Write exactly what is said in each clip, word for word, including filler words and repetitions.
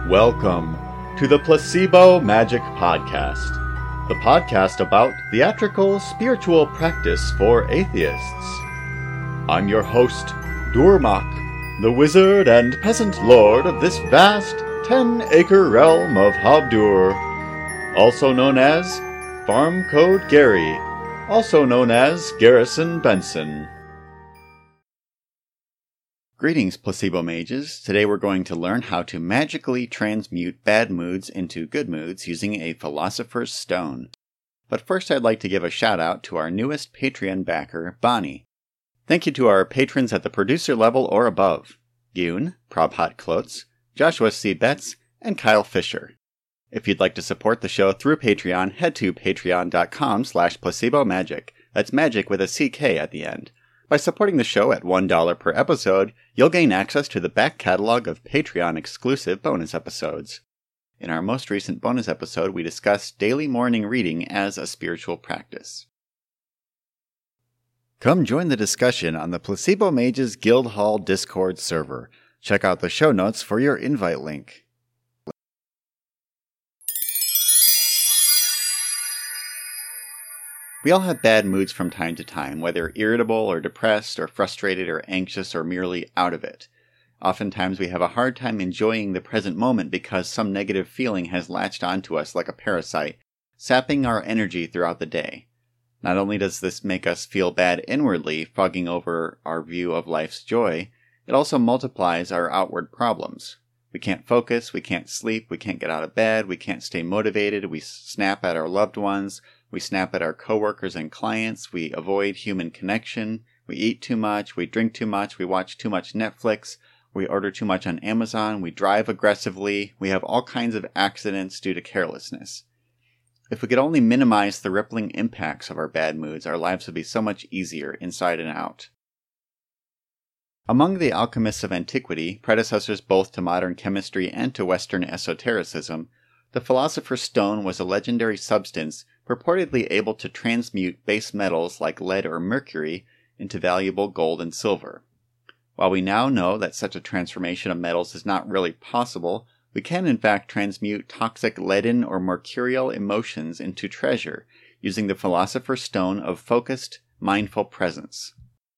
Welcome to the Placebo Magic Podcast, the podcast about theatrical spiritual practice for atheists. I'm your host, Durmak, the wizard and peasant lord of this vast ten-acre realm of Habdur, also known as Farm Code Gary, also known as Garrison Benson. Greetings, Placebo Mages. Today we're going to learn how to magically transmute bad moods into good moods using a Philosopher's Stone. But first I'd like to give a shout out to our newest Patreon backer, Bonnie. Thank you to our patrons at the producer level or above, Yoon, Prabhat Klotz, Joshua C. Betts, and Kyle Fisher. If you'd like to support the show through Patreon, head to patreon.com slash placebomagic. That's magic with a C K at the end. By supporting the show at one dollar per episode, you'll gain access to the back catalog of Patreon-exclusive bonus episodes. In our most recent bonus episode, we discussed daily morning reading as a spiritual practice. Come join the discussion on the Placebo Mages Guildhall Discord server. Check out the show notes for your invite link. We all have bad moods from time to time, whether irritable or depressed or frustrated or anxious or merely out of it. Oftentimes we have a hard time enjoying the present moment because some negative feeling has latched onto us like a parasite, sapping our energy throughout the day. Not only does this make us feel bad inwardly, fogging over our view of life's joy, it also multiplies our outward problems. We can't focus, we can't sleep, we can't get out of bed, we can't stay motivated, we snap at our loved ones, we snap at our coworkers and clients, we avoid human connection, we eat too much, we drink too much, we watch too much Netflix, we order too much on Amazon, we drive aggressively, we have all kinds of accidents due to carelessness. If we could only minimize the rippling impacts of our bad moods, our lives would be so much easier inside and out. Among the alchemists of antiquity, predecessors both to modern chemistry and to Western esotericism, the Philosopher's Stone was a legendary substance purportedly able to transmute base metals like lead or mercury into valuable gold and silver. While we now know that such a transformation of metals is not really possible, we can in fact transmute toxic leaden or mercurial emotions into treasure using the Philosopher's Stone of focused, mindful presence.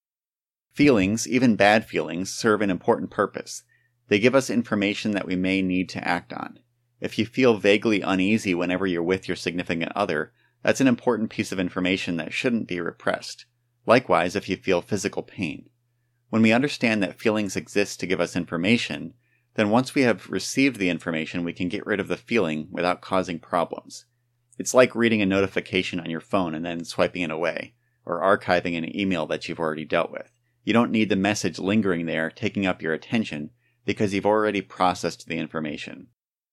Feelings, even bad feelings, serve an important purpose. They give us information that we may need to act on. If you feel vaguely uneasy whenever you're with your significant other, that's an important piece of information that shouldn't be repressed. Likewise, if you feel physical pain. When we understand that feelings exist to give us information, then once we have received the information, we can get rid of the feeling without causing problems. It's like reading a notification on your phone and then swiping it away, or archiving an email that you've already dealt with. You don't need the message lingering there, taking up your attention, because you've already processed the information.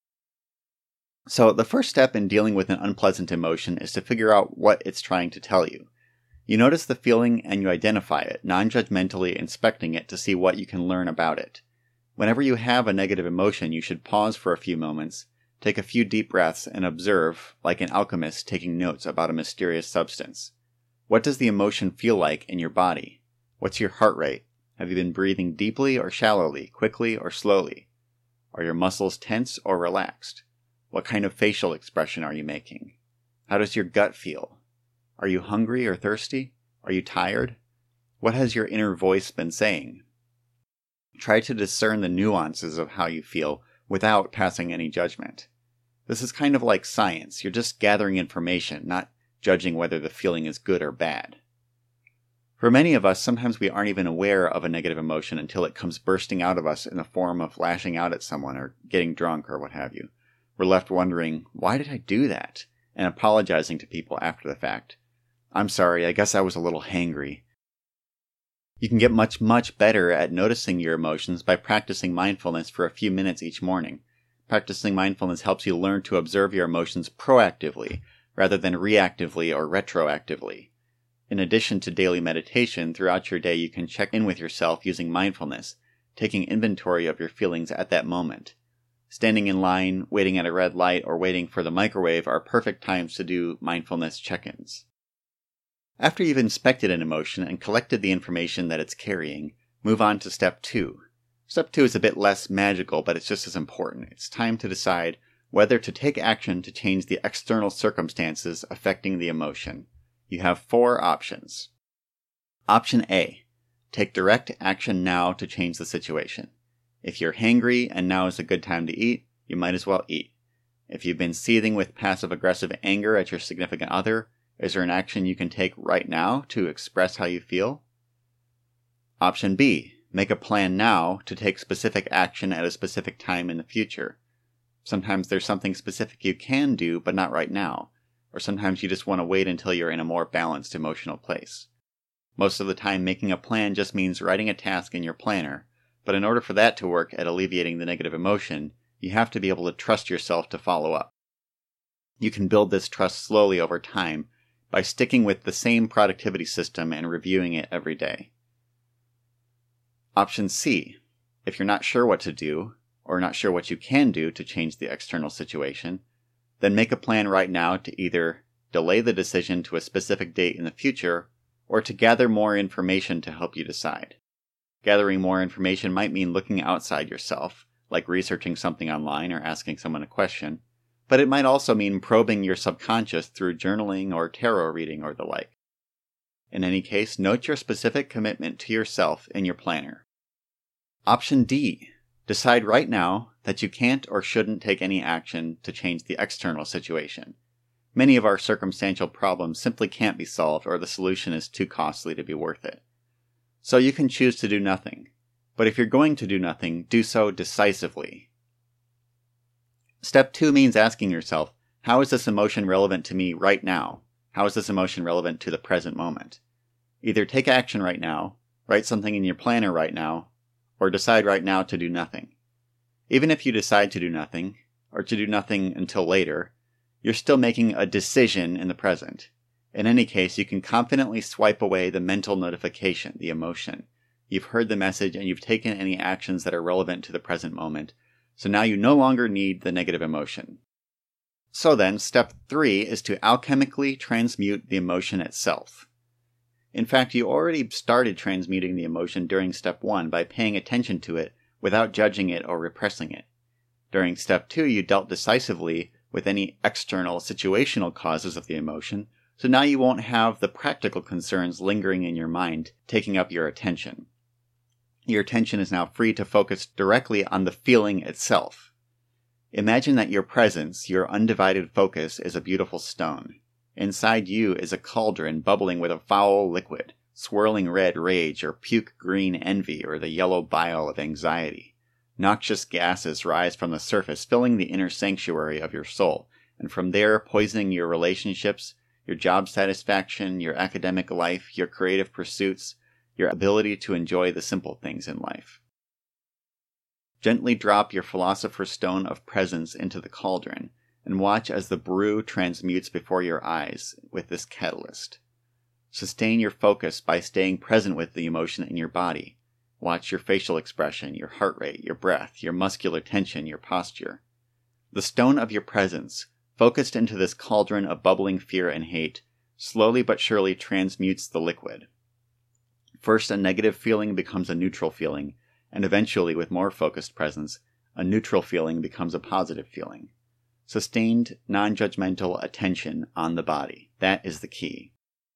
So the first step in dealing with an unpleasant emotion is to figure out what it's trying to tell you. You notice the feeling and you identify it, non-judgmentally inspecting it to see what you can learn about it. Whenever you have a negative emotion, you should pause for a few moments, take a few deep breaths, and observe, like an alchemist taking notes about a mysterious substance. What does the emotion feel like in your body? What's your heart rate? Have you been breathing deeply or shallowly, quickly or slowly? Are your muscles tense or relaxed? What kind of facial expression are you making? How does your gut feel? Are you hungry or thirsty? Are you tired? What has your inner voice been saying? Try to discern the nuances of how you feel without passing any judgment. This is kind of like science. You're just gathering information, not judging whether the feeling is good or bad. For many of us, sometimes we aren't even aware of a negative emotion until it comes bursting out of us in the form of lashing out at someone or getting drunk or what have you. We're left wondering, why did I do that? And apologizing to people after the fact. I'm sorry, I guess I was a little hangry. You can get much, much better at noticing your emotions by practicing mindfulness for a few minutes each morning. Practicing mindfulness helps you learn to observe your emotions proactively, rather than reactively or retroactively. In addition to daily meditation, throughout your day you can check in with yourself using mindfulness, taking inventory of your feelings at that moment. Standing in line, waiting at a red light, or waiting for the microwave are perfect times to do mindfulness check-ins. After you've inspected an emotion and collected the information that it's carrying, move on to step two. Step two is a bit less magical, but it's just as important. It's time to decide whether to take action to change the external circumstances affecting the emotion. You have four options. Option A. Take direct action now to change the situation. If you're hangry and now is a good time to eat, you might as well eat. If you've been seething with passive-aggressive anger at your significant other, is there an action you can take right now to express how you feel? Option B. Make a plan now to take specific action at a specific time in the future. Sometimes there's something specific you can do, but not right now. Or sometimes you just want to wait until you're in a more balanced emotional place. Most of the time, making a plan just means writing a task in your planner, but in order for that to work at alleviating the negative emotion, you have to be able to trust yourself to follow up. You can build this trust slowly over time by sticking with the same productivity system and reviewing it every day. Option C. If you're not sure what to do, or not sure what you can do to change the external situation, then make a plan right now to either delay the decision to a specific date in the future, or to gather more information to help you decide. Gathering more information might mean looking outside yourself, like researching something online or asking someone a question, but it might also mean probing your subconscious through journaling or tarot reading or the like. In any case, note your specific commitment to yourself in your planner. Option D. Decide right now that you can't or shouldn't take any action to change the external situation. Many of our circumstantial problems simply can't be solved, or the solution is too costly to be worth it. So you can choose to do nothing. But if you're going to do nothing, do so decisively. Step two means asking yourself, how is this emotion relevant to me right now? How is this emotion relevant to the present moment? Either take action right now, write something in your planner right now, or decide right now to do nothing. Even if you decide to do nothing, or to do nothing until later, you're still making a decision in the present. In any case, you can confidently swipe away the mental notification, the emotion. You've heard the message and you've taken any actions that are relevant to the present moment, so now you no longer need the negative emotion. So then, step three is to alchemically transmute the emotion itself. In fact, you already started transmuting the emotion during step one by paying attention to it without judging it or repressing it. During step two, you dealt decisively with any external situational causes of the emotion, so now you won't have the practical concerns lingering in your mind, taking up your attention. Your attention is now free to focus directly on the feeling itself. Imagine that your presence, your undivided focus, is a beautiful stone. Inside you is a cauldron bubbling with a foul liquid, swirling red rage or puke green envy or the yellow bile of anxiety. Noxious gases rise from the surface, filling the inner sanctuary of your soul, and from there poisoning your relationships, your job satisfaction, your academic life, your creative pursuits, your ability to enjoy the simple things in life. Gently drop your philosopher's stone of presence into the cauldron, and watch as the brew transmutes before your eyes with this catalyst. Sustain your focus by staying present with the emotion in your body. Watch your facial expression, your heart rate, your breath, your muscular tension, your posture. The stone of your presence, focused into this cauldron of bubbling fear and hate, slowly but surely transmutes the liquid. First, a negative feeling becomes a neutral feeling, and eventually, with more focused presence, a neutral feeling becomes a positive feeling. Sustained, non-judgmental attention on the body. That is the key.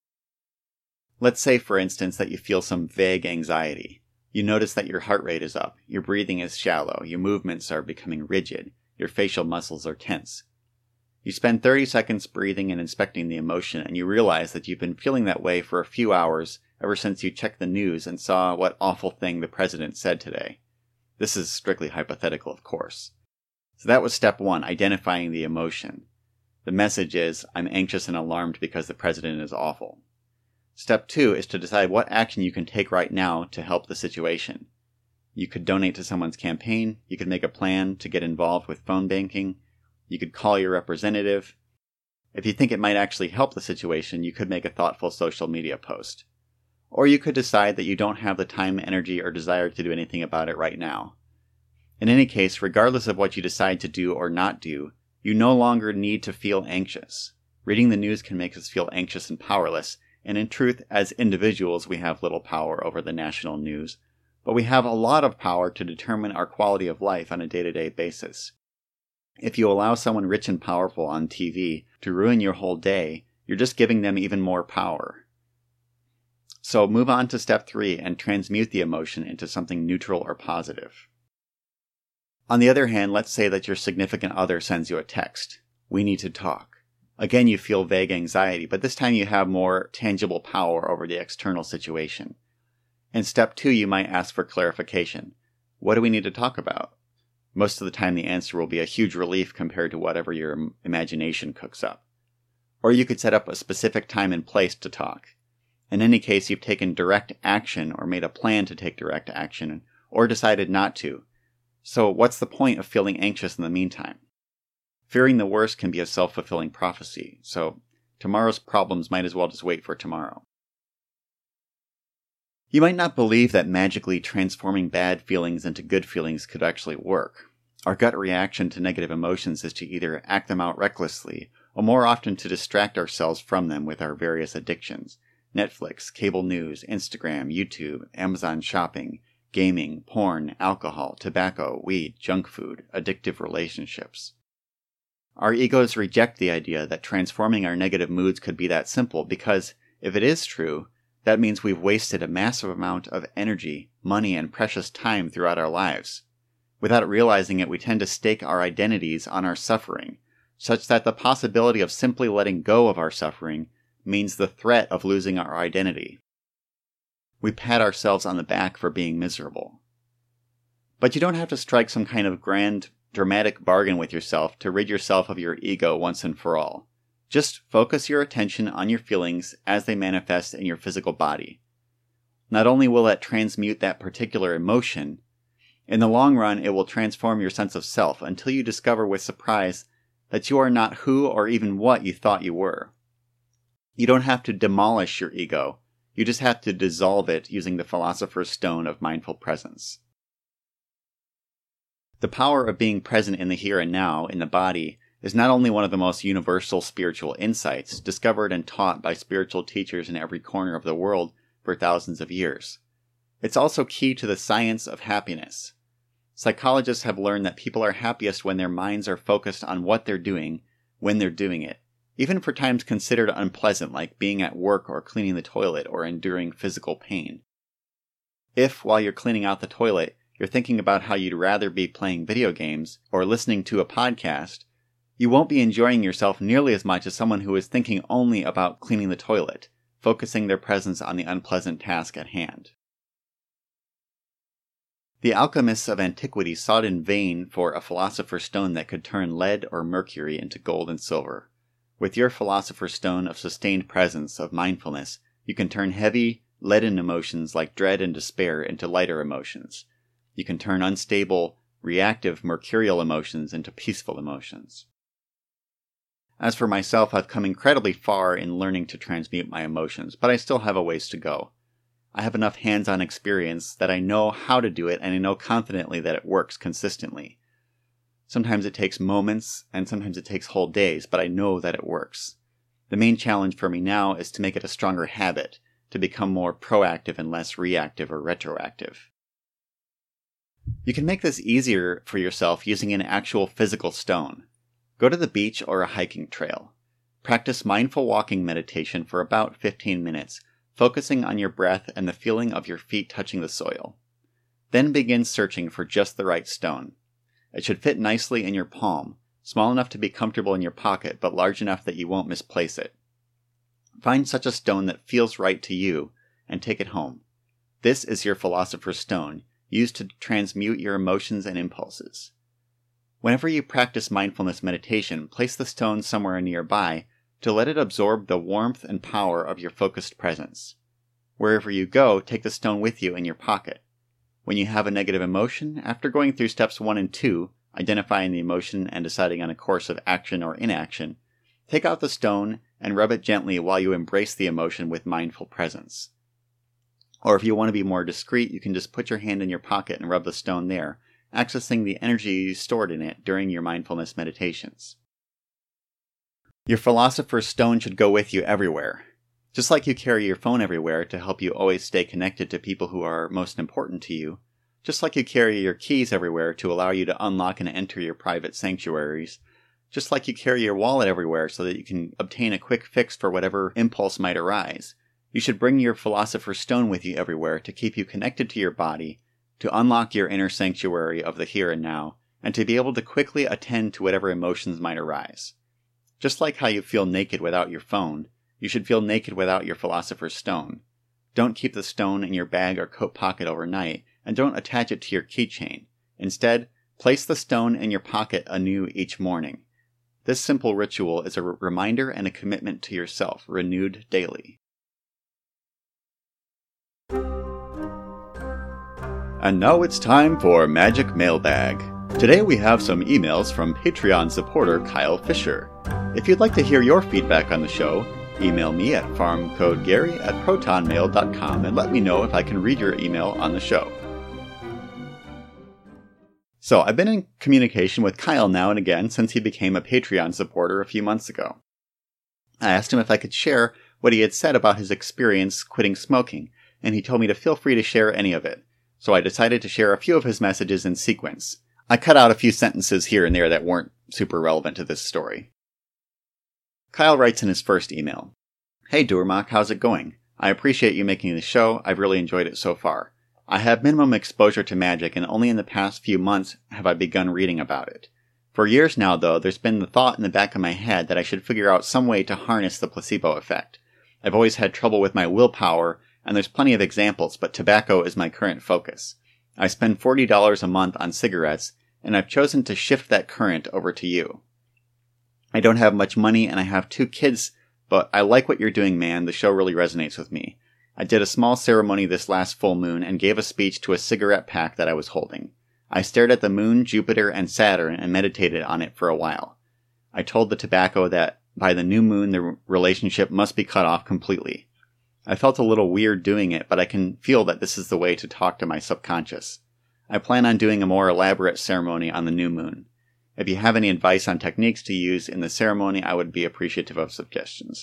Let's say, for instance, that you feel some vague anxiety. You notice that your heart rate is up, your breathing is shallow, your movements are becoming rigid, your facial muscles are tense. You spend thirty seconds breathing and inspecting the emotion, and you realize that you've been feeling that way for a few hours ever since you checked the news and saw what awful thing the president said today. This is strictly hypothetical, of course. So that was step one, identifying the emotion. The message is, I'm anxious and alarmed because the president is awful. Step two is to decide what action you can take right now to help the situation. You could donate to someone's campaign, you could make a plan to get involved with phone banking, you could call your representative. If you think it might actually help the situation, you could make a thoughtful social media post. Or you could decide that you don't have the time, energy, or desire to do anything about it right now. In any case, regardless of what you decide to do or not do, you no longer need to feel anxious. Reading the news can make us feel anxious and powerless, and in truth, as individuals, we have little power over the national news. but we have a lot of power to determine our quality of life on a day-to-day basis. If you allow someone rich and powerful on T V to ruin your whole day, you're just giving them even more power. So move on to step three and transmute the emotion into something neutral or positive. On the other hand, let's say that your significant other sends you a text. We need to talk. Again, you feel vague anxiety, but this time you have more tangible power over the external situation. In step two, you might ask for clarification. What do we need to talk about? Most of the time the answer will be a huge relief compared to whatever your imagination cooks up. Or you could set up a specific time and place to talk. In any case, you've taken direct action or made a plan to take direct action or decided not to. So what's the point of feeling anxious in the meantime? Fearing the worst can be a self-fulfilling prophecy, so tomorrow's problems might as well just wait for tomorrow. You might not believe that magically transforming bad feelings into good feelings could actually work. Our gut reaction to negative emotions is to either act them out recklessly, or more often to distract ourselves from them with our various addictions. Netflix, cable news, Instagram, YouTube, Amazon shopping, gaming, porn, alcohol, tobacco, weed, junk food, addictive relationships. Our egos reject the idea that transforming our negative moods could be that simple because, if it is true, that means we've wasted a massive amount of energy, money, and precious time throughout our lives. Without realizing it, we tend to stake our identities on our suffering, such that the possibility of simply letting go of our suffering means the threat of losing our identity. We pat ourselves on the back for being miserable. But you don't have to strike some kind of grand, dramatic bargain with yourself to rid yourself of your ego once and for all. Just focus your attention on your feelings as they manifest in your physical body. Not only will that transmute that particular emotion, in the long run it will transform your sense of self until you discover with surprise that you are not who or even what you thought you were. You don't have to demolish your ego, you just have to dissolve it using the Philosopher's Stone of mindful presence. The power of being present in the here and now, in the body, is not only one of the most universal spiritual insights discovered and taught by spiritual teachers in every corner of the world for thousands of years. It's also key to the science of happiness. Psychologists have learned that people are happiest when their minds are focused on what they're doing, when they're doing it, even for times considered unpleasant like being at work or cleaning the toilet or enduring physical pain. If, while you're cleaning out the toilet, you're thinking about how you'd rather be playing video games or listening to a podcast, you won't be enjoying yourself nearly as much as someone who is thinking only about cleaning the toilet, focusing their presence on the unpleasant task at hand. The alchemists of antiquity sought in vain for a philosopher's stone that could turn lead or mercury into gold and silver. With your philosopher's stone of sustained presence, of mindfulness, you can turn heavy, leaden emotions like dread and despair into lighter emotions. You can turn unstable, reactive, mercurial emotions into peaceful emotions. As for myself, I've come incredibly far in learning to transmute my emotions, but I still have a ways to go. I have enough hands-on experience that I know how to do it, and I know confidently that it works consistently. Sometimes it takes moments, and sometimes it takes whole days, but I know that it works. The main challenge for me now is to make it a stronger habit, to become more proactive and less reactive or retroactive. You can make this easier for yourself using an actual physical stone. Go to the beach or a hiking trail. Practice mindful walking meditation for about fifteen minutes, focusing on your breath and the feeling of your feet touching the soil. Then begin searching for just the right stone. It should fit nicely in your palm, small enough to be comfortable in your pocket, but large enough that you won't misplace it. Find such a stone that feels right to you, and take it home. This is your philosopher's stone, used to transmute your emotions and impulses. Whenever you practice mindfulness meditation, place the stone somewhere nearby to let it absorb the warmth and power of your focused presence. Wherever you go, take the stone with you in your pocket. When you have a negative emotion, after going through steps one and two, identifying the emotion and deciding on a course of action or inaction, take out the stone and rub it gently while you embrace the emotion with mindful presence. Or if you want to be more discreet, you can just put your hand in your pocket and rub the stone there, accessing the energy stored in it during your mindfulness meditations. Your philosopher's stone should go with you everywhere. Just like you carry your phone everywhere to help you always stay connected to people who are most important to you, just like you carry your keys everywhere to allow you to unlock and enter your private sanctuaries, just like you carry your wallet everywhere so that you can obtain a quick fix for whatever impulse might arise, you should bring your Philosopher's Stone with you everywhere to keep you connected to your body, to unlock your inner sanctuary of the here and now, and to be able to quickly attend to whatever emotions might arise. Just like how you feel naked without your phone, you should feel naked without your Philosopher's Stone. Don't keep the stone in your bag or coat pocket overnight, and don't attach it to your keychain. Instead, place the stone in your pocket anew each morning. This simple ritual is a r- reminder and a commitment to yourself, renewed daily. And now it's time for Magic Mailbag. Today we have some emails from Patreon supporter Kyle Fisher. If you'd like to hear your feedback on the show, email me at farmcodegary at protonmail dot com and let me know if I can read your email on the show. So, I've been in communication with Kyle now and again since he became a Patreon supporter a few months ago. I asked him if I could share what he had said about his experience quitting smoking, and he told me to feel free to share any of it. So I decided to share a few of his messages in sequence. I cut out a few sentences here and there that weren't super relevant to this story. Kyle writes in his first email, "Hey Durmach, how's it going? I appreciate you making the show. I've really enjoyed it so far. I have minimum exposure to magic, and only in the past few months have I begun reading about it. For years now, though, there's been the thought in the back of my head that I should figure out some way to harness the placebo effect. I've always had trouble with my willpower, and there's plenty of examples, but tobacco is my current focus. I spend forty dollars a month on cigarettes, and I've chosen to shift that current over to you. I don't have much money, and I have two kids, but I like what you're doing, man. The show really resonates with me. I did a small ceremony this last full moon and gave a speech to a cigarette pack that I was holding. I stared at the moon, Jupiter, and Saturn and meditated on it for a while. I told the tobacco that by the new moon the relationship must be cut off completely. I felt a little weird doing it, but I can feel that this is the way to talk to my subconscious. I plan on doing a more elaborate ceremony on the new moon. If you have any advice on techniques to use in the ceremony, I would be appreciative of suggestions."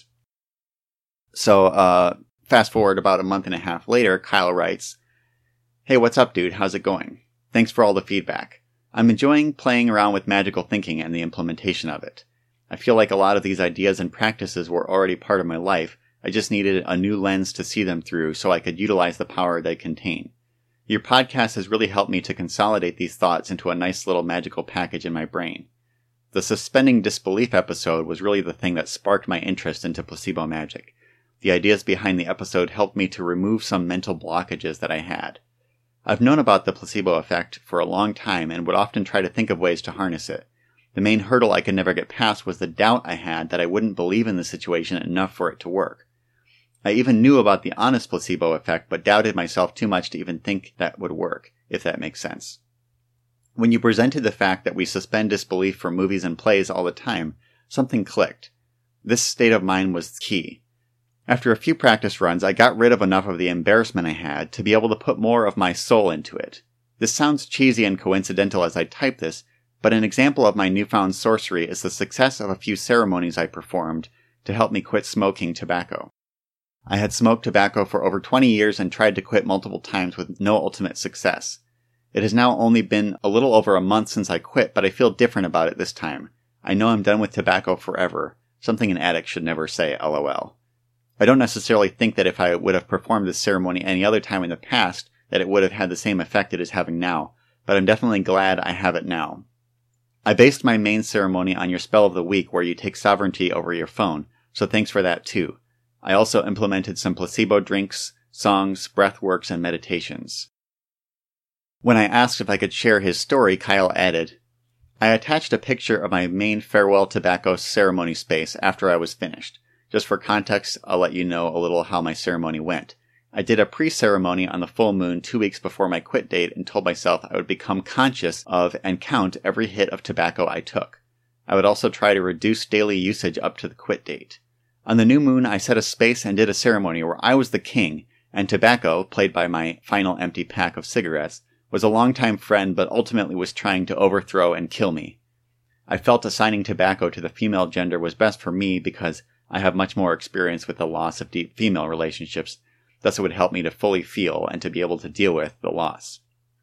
So, uh, fast forward about a month and a half later, Kyle writes, "Hey, what's up, dude? How's it going? Thanks for all the feedback. I'm enjoying playing around with magical thinking and the implementation of it. I feel like a lot of these ideas and practices were already part of my life. I just needed a new lens to see them through so I could utilize the power they contain. Your podcast has really helped me to consolidate these thoughts into a nice little magical package in my brain. The suspending disbelief episode was really the thing that sparked my interest into placebo magic. The ideas behind the episode helped me to remove some mental blockages that I had. I've known about the placebo effect for a long time and would often try to think of ways to harness it. The main hurdle I could never get past was the doubt I had that I wouldn't believe in the situation enough for it to work. I even knew about the honest placebo effect, but doubted myself too much to even think that would work, if that makes sense. When you presented the fact that we suspend disbelief for movies and plays all the time, something clicked. This state of mind was key. After a few practice runs, I got rid of enough of the embarrassment I had to be able to put more of my soul into it. This sounds cheesy and coincidental as I type this, but an example of my newfound sorcery is the success of a few ceremonies I performed to help me quit smoking tobacco. I had smoked tobacco for over twenty years and tried to quit multiple times with no ultimate success. It has now only been a little over a month since I quit, but I feel different about it this time. I know I'm done with tobacco forever, something an addict should never say, lol. I don't necessarily think that if I would have performed this ceremony any other time in the past, that it would have had the same effect it is having now, but I'm definitely glad I have it now. I based my main ceremony on your spell of the week where you take sovereignty over your phone, so thanks for that too. I also implemented some placebo drinks, songs, breathworks, and meditations." When I asked if I could share his story, Kyle added, "I attached a picture of my main farewell tobacco ceremony space after I was finished. Just for context, I'll let you know a little how my ceremony went. I did a pre-ceremony on the full moon two weeks before my quit date and told myself I would become conscious of and count every hit of tobacco I took. I would also try to reduce daily usage up to the quit date. On the new moon, I set a space and did a ceremony where I was the king, and tobacco, played by my final empty pack of cigarettes, was a longtime friend but ultimately was trying to overthrow and kill me. I felt assigning tobacco to the female gender was best for me because I have much more experience with the loss of deep female relationships, thus it would help me to fully feel and to be able to deal with the loss.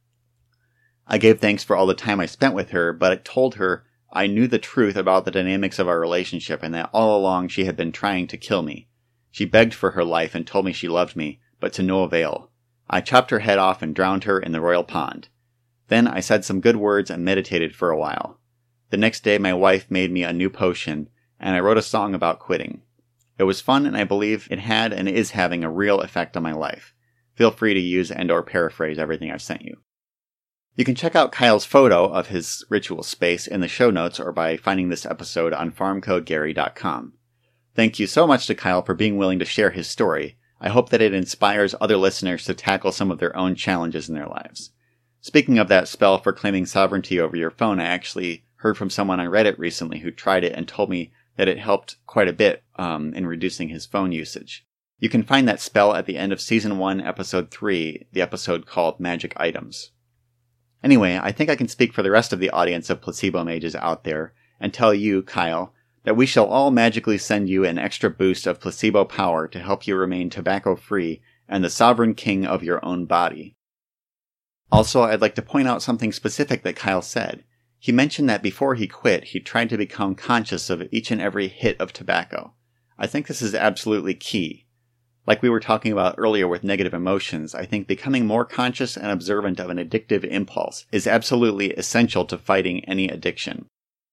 I gave thanks for all the time I spent with her, but I told her I knew the truth about the dynamics of our relationship and that all along she had been trying to kill me. She begged for her life and told me she loved me, but to no avail. I chopped her head off and drowned her in the royal pond. Then I said some good words and meditated for a while. The next day my wife made me a new potion, and I wrote a song about quitting. It was fun, and I believe it had and is having a real effect on my life. Feel free to use and or paraphrase everything I've sent you. You can check out Kyle's photo of his ritual space in the show notes or by finding this episode on farm code gary dot com. Thank you so much to Kyle for being willing to share his story. I hope that it inspires other listeners to tackle some of their own challenges in their lives. Speaking of that spell for claiming sovereignty over your phone, I actually heard from someone on Reddit recently who tried it and told me that it helped quite a bit um, in reducing his phone usage. You can find that spell at the end of Season one, Episode three, the episode called Magic Items. Anyway, I think I can speak for the rest of the audience of placebo mages out there and tell you, Kyle, that we shall all magically send you an extra boost of placebo power to help you remain tobacco-free and the sovereign king of your own body. Also, I'd like to point out something specific that Kyle said. He mentioned that before he quit, he tried to become conscious of each and every hit of tobacco. I think this is absolutely key. Like we were talking about earlier with negative emotions, I think becoming more conscious and observant of an addictive impulse is absolutely essential to fighting any addiction.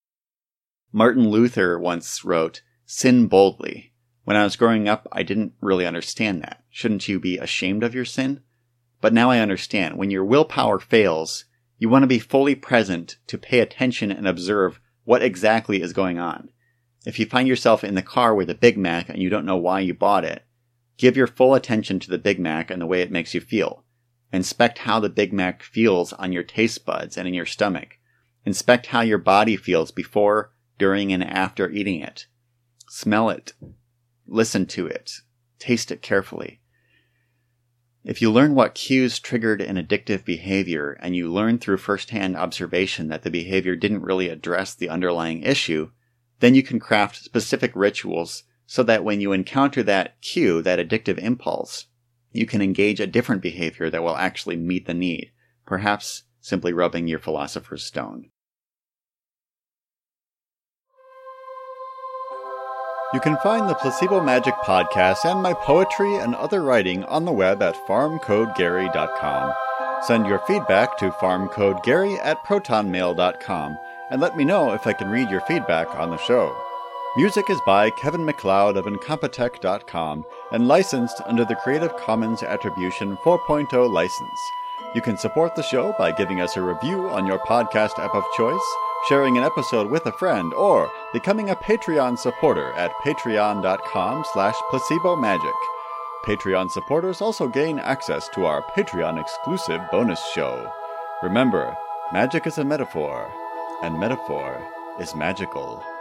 Martin Luther once wrote, "Sin boldly." When I was growing up, I didn't really understand that. Shouldn't you be ashamed of your sin? But now I understand. When your willpower fails, you want to be fully present to pay attention and observe what exactly is going on. If you find yourself in the car with a Big Mac and you don't know why you bought it, give your full attention to the Big Mac and the way it makes you feel. Inspect how the Big Mac feels on your taste buds and in your stomach. Inspect how your body feels before, during, and after eating it. Smell it. Listen to it. Taste it carefully. If you learn what cues triggered an addictive behavior, and you learn through first-hand observation that the behavior didn't really address the underlying issue, then you can craft specific rituals so that when you encounter that cue, that addictive impulse, you can engage a different behavior that will actually meet the need, perhaps simply rubbing your philosopher's stone. You can find the Placebo Magic podcast and my poetry and other writing on the web at farm code gary dot com. Send your feedback to farm code gary at proton mail dot com and let me know if I can read your feedback on the show. Music is by Kevin MacLeod of Incompetech dot com and licensed under the Creative Commons Attribution four point oh license. You can support the show by giving us a review on your podcast app of choice, sharing an episode with a friend, or becoming a Patreon supporter at patreon dot com slash placebo magic. Patreon supporters also gain access to our Patreon-exclusive bonus show. Remember, magic is a metaphor, and metaphor is magical.